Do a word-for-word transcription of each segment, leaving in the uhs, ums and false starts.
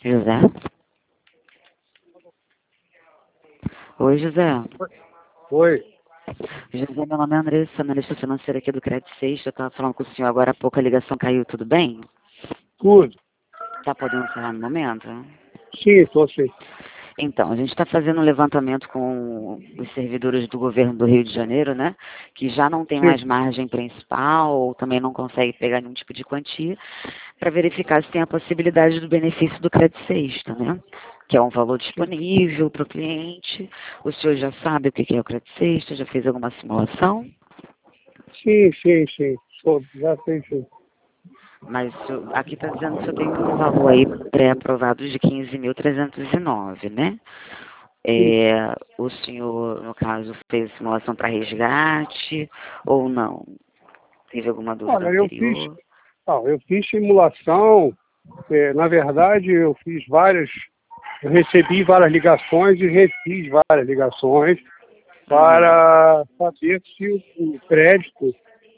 José? Oi, José. Oi. José, meu nome é Andressa, analista financeira aqui do Crédito Sexta. Eu estava falando com o senhor agora há pouco, a ligação caiu, tudo bem? Tudo. Tá podendo falar no momento? Sim, estou sim. Então, a gente está fazendo um levantamento com os servidores do governo do Rio de Janeiro, né? Que já não tem mais Sim. margem principal ou também não consegue pegar nenhum tipo de quantia, para verificar se tem a possibilidade do benefício do Crédito Sexta, né? Que é um valor disponível para o cliente. O senhor já sabe o que é o Crédito Sexta? Já fez alguma simulação? Sim, sim, sim. Sou, já sei sim. Mas o senhor- aqui está dizendo que o senhor tem um valor aí pré-aprovado de quinze mil trezentos e nove, né? Sim. É, o senhor, no caso, fez simulação para resgate ou não? Teve alguma dúvida Olha, eu fiz, anterior? não, eu fiz simulação, é, na verdade eu fiz várias, eu recebi várias ligações e refiz várias ligações Uhum. para saber se o, o crédito,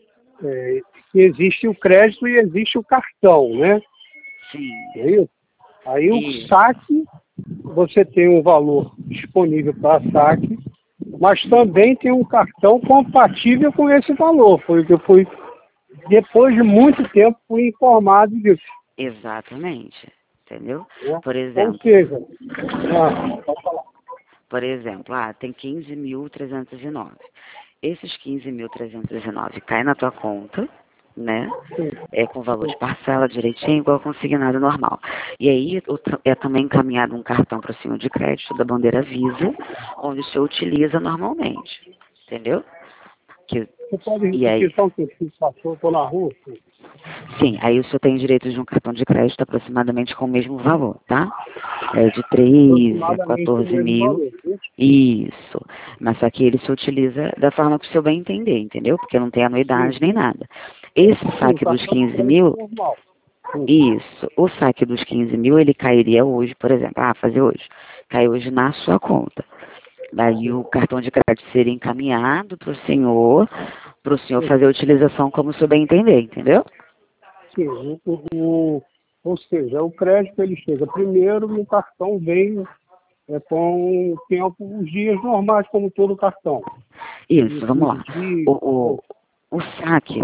é, que existe o crédito e existe o cartão, né? Sim. É isso? Aí o Isso. saque, você tem um valor disponível para saque, mas também tem um cartão compatível com esse valor. Foi o que eu fui, depois de muito tempo, fui informado disso. Exatamente. Entendeu? Né? Por Ou exemplo, seja, ah, pode falar. por exemplo, ah, tem quinze mil trezentos e nove. Esses quinze mil trezentos e nove cai na tua conta, né? Sim, É com valor de parcela direitinho, igual consignado normal. E aí o tra- é também encaminhado um cartão para o senhor de crédito da bandeira Visa, onde o senhor utiliza normalmente. Entendeu? Que, você pode e aí, repetir só o que você passou? Estou na rua? Sim. sim, aí o senhor tem direito de um cartão de crédito aproximadamente com o mesmo valor, tá? É de treze a Aproximadamente o quatorze mesmo mil. valor. Né? Isso. Mas só que ele se utiliza da forma que o senhor bem entender, entendeu? Porque não tem Sim, anuidade nem nada. Esse sim, o saque dos cartão de quinze crédito mil, normal. Sim, isso. O saque dos quinze mil, ele cairia hoje, por exemplo. Ah, fazer hoje. Cai hoje na sua conta. Daí sim, o cartão de crédito seria encaminhado para o senhor, para o senhor sim. fazer a utilização como o senhor bem entender, entendeu? Sim, o, o- ou seja, o crédito ele chega primeiro e o cartão vem é, com o tempo, os dias normais, como todo cartão. De Isso, vamos quinze lá. dias. O, o, Ou, o saque,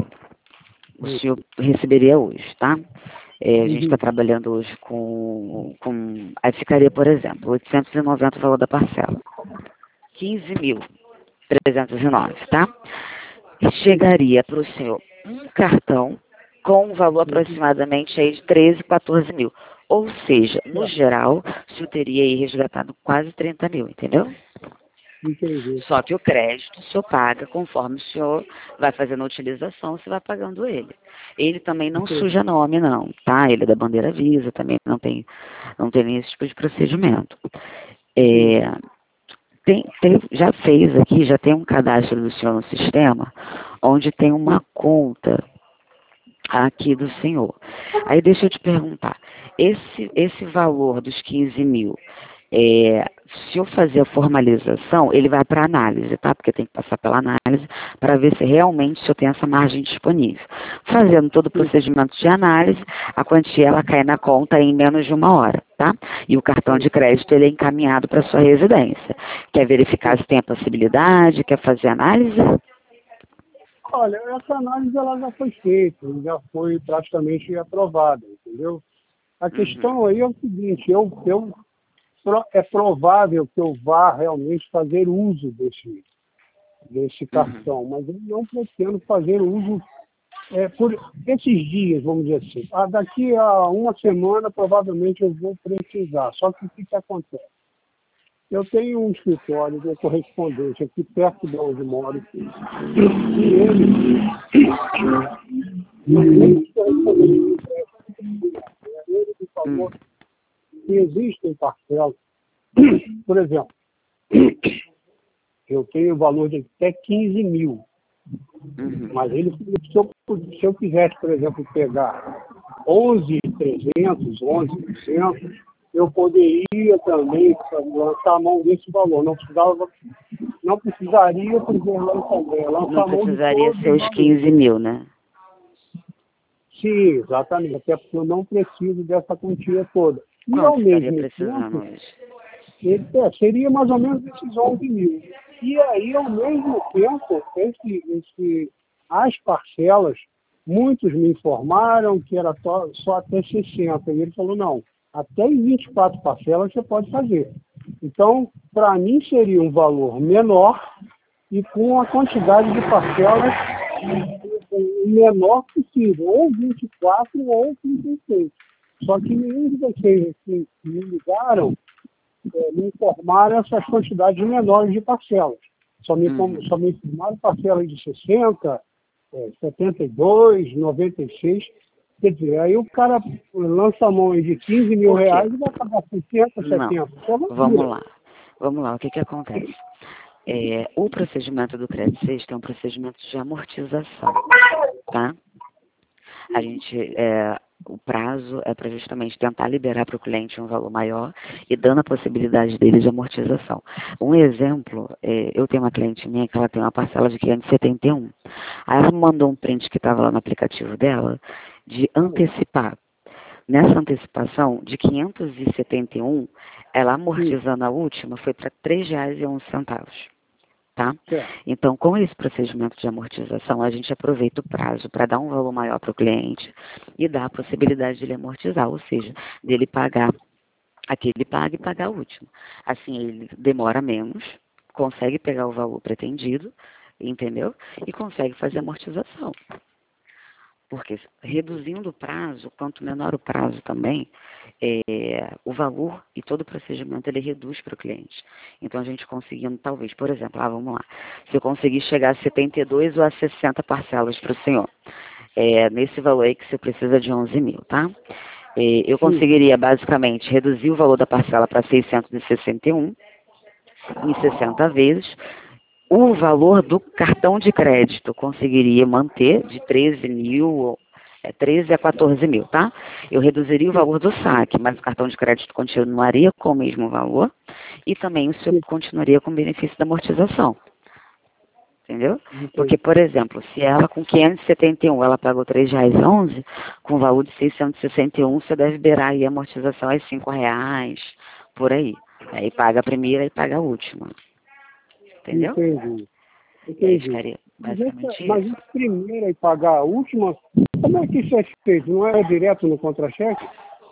o isso. senhor receberia hoje, tá? É, a gente está Uhum. trabalhando hoje com, com. Aí ficaria, por exemplo, oitocentos e noventa o valor da parcela. quinze mil trezentos e nove, tá? Sim. Chegaria para o senhor um cartão com um valor Uhum. aproximadamente aí de treze, quatorze mil. Ou seja, no Certo. geral, o senhor teria aí resgatado quase trinta mil, entendeu? Entendi. Só que o crédito o senhor paga conforme o senhor vai fazendo a utilização, você vai pagando ele. Ele também não Entendi. suja nome, não, tá? Ele é da bandeira Visa, também não tem, não tem nem esse tipo de procedimento. Entendi. É, tem, tem- já fez aqui, já tem um cadastro do senhor no sistema, onde tem uma Sim. conta aqui do senhor. Aí deixa eu te perguntar, esse, esse valor dos quinze mil, é, se eu fazer a formalização, ele vai para análise, tá? Porque tem que passar pela análise para ver se realmente eu tenho essa margem disponível. Fazendo todo o Sim. procedimento de análise, a quantia ela cai na conta em menos de uma hora, tá? E o cartão Sim. de crédito ele é encaminhado para sua residência. Quer verificar Sim. se tem a possibilidade? Quer fazer análise? Olha, essa análise ela já foi feita, já foi praticamente aprovada, entendeu? A Uhum, questão aí é o seguinte, eu, eu, pro- é provável que eu vá realmente fazer uso desse, desse uhum. cartão, mas eu não pretendo fazer uso é, por esses dias, vamos dizer assim. Ah, daqui a uma semana, provavelmente, eu vou precisar. Só que o que, que acontece? Eu tenho um escritório de correspondente aqui perto de onde moro, e ele, esse correspondente, ele me Hum, falou que existem parcelas. Por exemplo, eu tenho o valor de até quinze mil. uhum. Mas ele, se eu, se eu quisesse, por exemplo, pegar onze mil e trezentos, onze por cento, eu poderia também lançar a mão desse valor. Não precisava, não precisaria, por exemplo, lançar, Não lançar a mão de precisaria todos ser os os valores. quinze mil, né? Sim, exatamente. Até porque eu não preciso dessa quantia toda. E Quanto ao estaria mesmo precisando tempo, hoje? ele, é, seria mais ou menos esses onze mil. E aí, ao mesmo tempo, esse, esse, as parcelas, muitos me informaram que era só, só até sessenta. E ele falou, não, até em vinte e quatro parcelas você pode fazer. Então, para mim, seria um valor menor e com a quantidade de parcelas o menor possível, ou vinte e quatro ou trinta e seis. Só que nenhum de vocês que me ligaram é, me informaram essas quantidades menores de parcelas. Só me, Uhum. só me informaram parcelas de sessenta, é, setenta e dois, noventa e seis. Quer dizer, aí o cara lança a mão aí de quinze mil Por quê? reais e vai pagar sessenta, Não. setenta. Isso é Vamos loucura. lá. Vamos lá. O que que acontece? É, o procedimento do crédito sexta é um procedimento de amortização, tá? A gente, é, o prazo é para justamente tentar liberar para o cliente um valor maior e dando a possibilidade dele de amortização. Um exemplo, é, eu tenho uma cliente minha que ela tem uma parcela de quinhentos e setenta e um. Aí ela me mandou um print que estava lá no aplicativo dela de antecipar. Nessa antecipação de quinhentos e setenta e um, ela amortizando a última foi para três reais e onze centavos. Tá? Certo. Então, com esse procedimento de amortização, a gente aproveita o prazo para dar um valor maior para o cliente e dar a possibilidade de ele amortizar, ou seja, dele pagar aquele paga e pagar o último. Assim, ele demora menos, consegue pegar o valor pretendido, entendeu? E consegue fazer a amortização. Porque reduzindo o prazo, quanto menor o prazo também, é, o valor e todo o procedimento ele reduz para o cliente. Então a gente conseguindo, talvez, por exemplo, ah, vamos lá, se eu conseguir chegar a setenta e dois ou a sessenta parcelas para o senhor, é, nesse valor aí que você precisa de onze mil, tá? É, eu conseguiria basicamente reduzir o valor da parcela para seiscentos e sessenta e um em sessenta vezes. O valor do cartão de crédito conseguiria manter de treze mil, é, treze a quatorze mil, tá? Eu reduziria o valor do saque, mas o cartão de crédito continuaria com o mesmo valor e também o senhor continuaria com o benefício da amortização. Entendeu? Porque, por exemplo, se ela com quinhentos e setenta e um ela pagou três reais e onze, com o valor de seiscentos e sessenta e um você deve beirar aí a amortização a cinco reais, por aí. Aí paga a primeira e paga a última. Entendeu? Entendi. E aí Entendi. ficaria Mas essa, basicamente mas isso. essa primeira e pagar a última, como é que isso é feito? Não é direto no contra-cheque?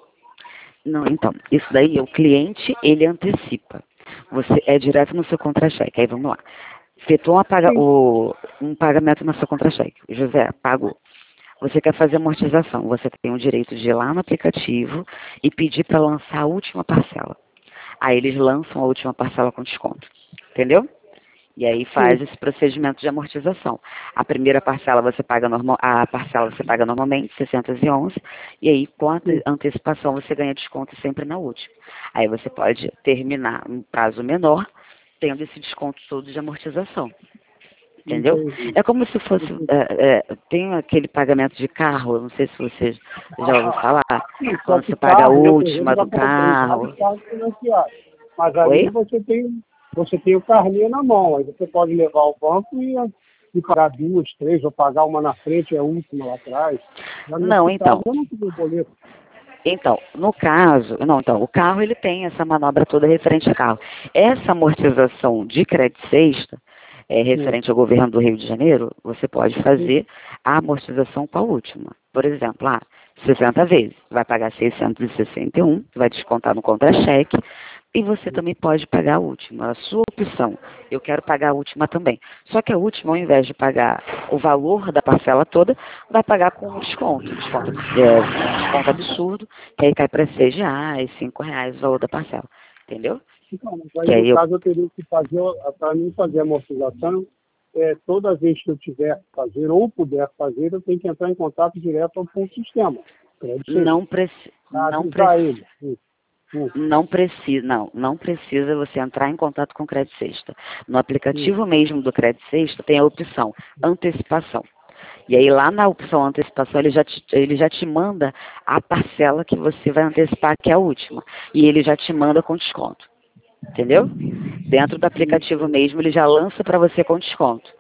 Não, então, isso daí o cliente, ele antecipa. Você é direto no seu contra-cheque. Aí vamos lá. Efetuou uma paga, o, um pagamento no seu contra-cheque. José, pagou. Você quer fazer amortização. Você tem o direito de ir lá no aplicativo e pedir para lançar a última parcela. Aí eles lançam a última parcela com desconto. Entendeu? E aí faz Sim. esse procedimento de amortização. A primeira parcela você paga normal, a parcela você paga normalmente, seiscentos e onze, e aí com a ante- antecipação você ganha desconto sempre na última. Aí você pode terminar um prazo menor, tendo esse desconto todo de amortização. Entendeu? Entendi. É como se fosse, é, é, tem aquele pagamento de carro, eu não sei se você já ouviu falar, Sim, só quando que você paga a carro, eu, por exemplo, última já do comprei carro. vários carros financiados. Mas ali Oi? você tem, você tem o carnê na mão. Aí você pode levar ao banco e, e pagar duas, três, ou pagar uma na frente e a última lá atrás. Já Não, nesse caso, então. eu não tive boleto. Então, no caso, não, então, o carro ele tem essa manobra toda referente a carro. Essa amortização de crédito sexta, é, Sim. referente ao governo do Rio de Janeiro, você pode fazer a amortização com a última. Por exemplo, ah, sessenta vezes, vai pagar seiscentos e sessenta e um, vai descontar no contra-cheque, e você também pode pagar a última, a sua opção. Eu quero pagar a última também. Só que a última, ao invés de pagar o valor da parcela toda, vai pagar com um desconto. Desconto, é, um desconto absurdo, que aí cai para seis reais, cinco reais o valor da parcela. Entendeu? Então, mas aí Que no aí eu, caso eu teria que fazer, para mim fazer a amortização, é, toda vez que eu tiver que fazer ou puder fazer, eu tenho que entrar em contato direto ao ponto sistema. Crédito não, preci, para não, avisar preci, ele. Hum, hum, não precisa, não, não precisa você entrar em contato com o Crédito Sexta. No hum. aplicativo mesmo do Crédito Sexta tem a opção antecipação. E aí lá na opção antecipação ele já, te, ele já te manda a parcela que você vai antecipar, que é a última. E ele já te manda com desconto. Entendeu? Dentro do aplicativo mesmo ele já lança para você com desconto.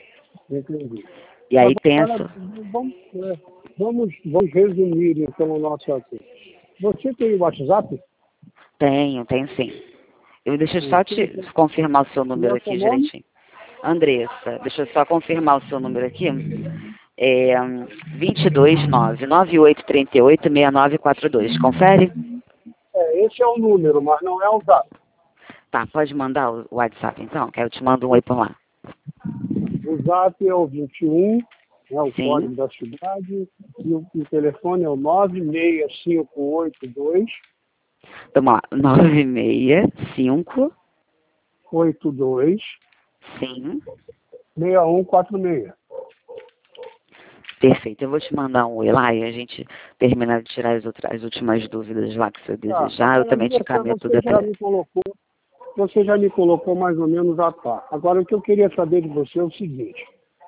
Entendi. E aí tem Agora, essa. vamos, é, vamos, vamos resumir então o nosso assunto. Você tem o WhatsApp? Tenho, tenho sim. Eu, deixa eu só te confirmar o seu número aqui direitinho. Andressa, deixa eu só confirmar o seu número aqui. É dois dois nove, nove oito três oito, seis nove quatro dois. Confere? É, esse é o número, mas não é o zap. Tá, pode mandar o WhatsApp então, que aí eu te mando um oi por lá. O zap é o vinte e um, né, o Sim. código da cidade, e o, o telefone é o nove seis cinco oito dois. Vamos lá, nove seis cinco, oito dois, sim. seis um quatro seis. Perfeito, eu vou te mandar um oi lá e a gente terminar de tirar as, outras, as últimas dúvidas lá que você Tá, desejar, eu também te encaminho tudo você já até. me colocou, você já me colocou mais ou menos a par. Agora, o que eu queria saber de você é o seguinte: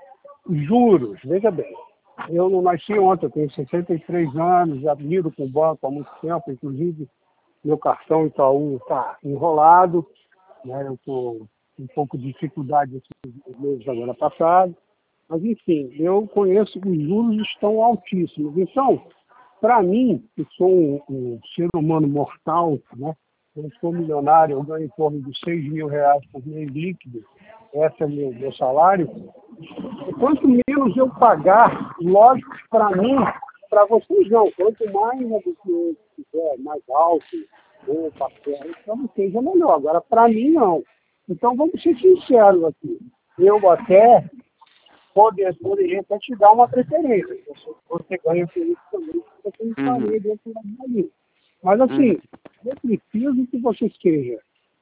juros, veja bem, eu não nasci ontem, eu tenho sessenta e três anos, já lido com o banco há muito tempo, inclusive meu cartão Itaú está enrolado, né? Eu estou com um pouco de dificuldade esses meses agora passados, mas enfim, eu conheço que os juros estão altíssimos. Então, para mim, que sou um, um ser humano mortal, né? Eu sou milionário, eu ganho em torno de seis mil reais por mês líquido, esse é o meu, meu salário. E quanto menos eu pagar, lógico, para mim, para vocês não, quanto mais a do que eu quiser, mais alto, ou parcela, para vocês é melhor. Agora, para mim, não. Então, vamos ser sinceros aqui. Eu até poder, poderia até te dar uma preferência. Você, você ganha por isso também, você não faria dentro da minha. Mas, assim, eu preciso que você seja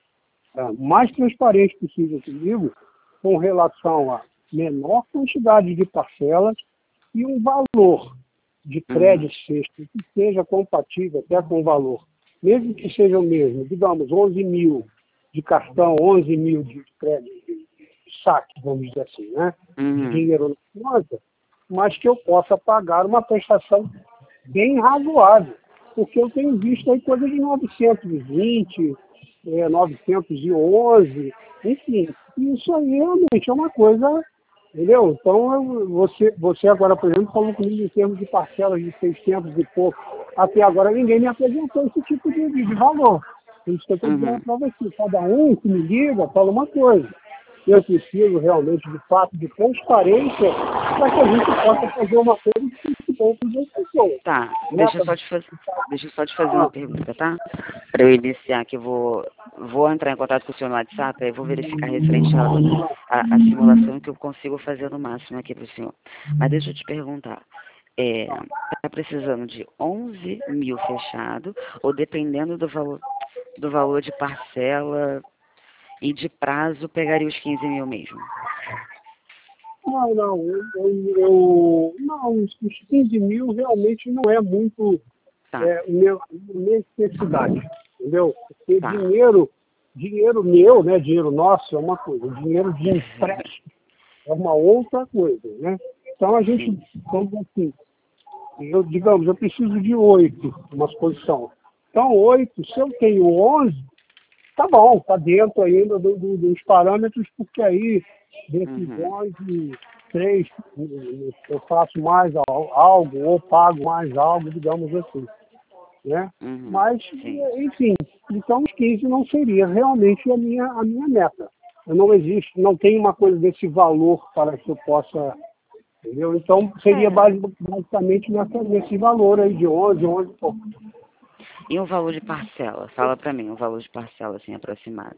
o mais transparente possível comigo com relação a menor quantidade de parcelas e um valor de crédito sexto que seja compatível até com o valor, mesmo que seja o mesmo, digamos, onze mil de cartão, onze mil de crédito, de saque, vamos dizer assim, né? De dinheiro na conta, mas que eu possa pagar uma prestação bem razoável, porque eu tenho visto aí coisa de novecentos e vinte, é, novecentos e onze, enfim, isso aí realmente é uma coisa, entendeu? Então, eu, você, você agora, por exemplo, falou comigo em termos de parcelas de seiscentos e pouco. Até agora ninguém me apresentou esse tipo de, de valor. Por isso que eu estou dizendo para você, cada um que me liga fala uma coisa. Eu preciso realmente, de fato, de transparência para que a gente possa fazer uma coisa que fique bom para as pessoas. Tá, deixa eu só te fazer, deixa eu só te fazer uma pergunta, tá? Para eu iniciar, que eu vou, vou entrar em contato com o senhor no WhatsApp, aí eu vou verificar referente à a, a, simulação que eu consigo fazer no máximo aqui para o senhor. Mas deixa eu te perguntar, é, tá precisando de onze mil fechado, ou dependendo do valor, do valor de parcela e de prazo, pegaria os quinze mil mesmo? Não, não, eu, eu, eu não, os quinze mil realmente não é muito Tá. é, meu, necessidade, entendeu? Porque Tá. dinheiro, dinheiro meu, né, dinheiro nosso é uma coisa, dinheiro de empréstimo é uma outra coisa, né? Então a gente, vamos assim, eu, digamos, eu preciso de oito, uma posição. Então, oito, se eu tenho onze, tá bom, tá dentro ainda do, do, dos parâmetros, porque aí, desses onze, três, eu faço mais algo, ou pago mais algo, digamos assim. Né? Uhum. Mas, enfim, então os quinze não seria realmente a minha, a minha meta. Não existe, não tem uma coisa desse valor para que eu possa, entendeu? Então seria É. basicamente nessa, nesse valor aí de onze, onze e pouco. E o valor de parcela? Fala para mim, o valor de parcela assim aproximado.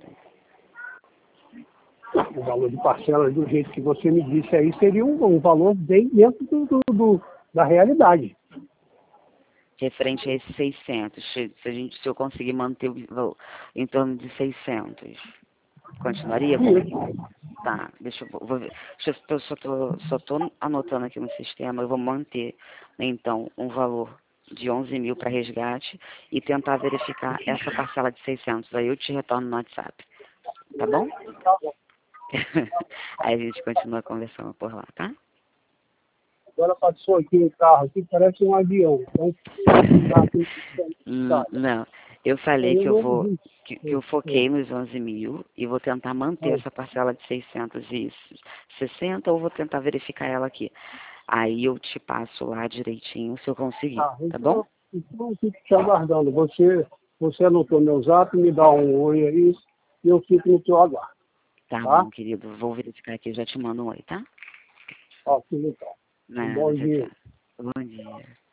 O valor de parcela, do jeito que você me disse aí, seria um, um valor bem dentro do, do, do, da realidade. Referente a esses seiscentos, se, a gente, se eu conseguir manter o valor em torno de seiscentos, continuaria bom? Tá, deixa eu, vou ver. Deixa eu, só tô, só tô anotando aqui no sistema, eu vou manter, então, um valor de onze mil para resgate e tentar verificar essa parcela de seiscentos. Aí eu te retorno no WhatsApp. Tá bom? Tá bom. Aí a gente continua conversando por lá, tá? Agora passou aqui um carro aqui, parece um avião. Então, Hum, não, eu falei que eu vou, que, que eu foquei nos onze mil e vou tentar manter essa parcela de seiscentos e sessenta ou vou tentar verificar ela aqui. Aí eu te passo lá direitinho se eu conseguir, Ah, tá então, bom? Então eu fico te aguardando. Você, você anotou meu zap, me dá um oi aí e eu fico no teu aguardo. Tá, Tá? bom, querido. Vou verificar aqui, eu já te mando um oi, tá? Ó, que legal. Nada, Bom tchau, dia. tchau. Bom dia.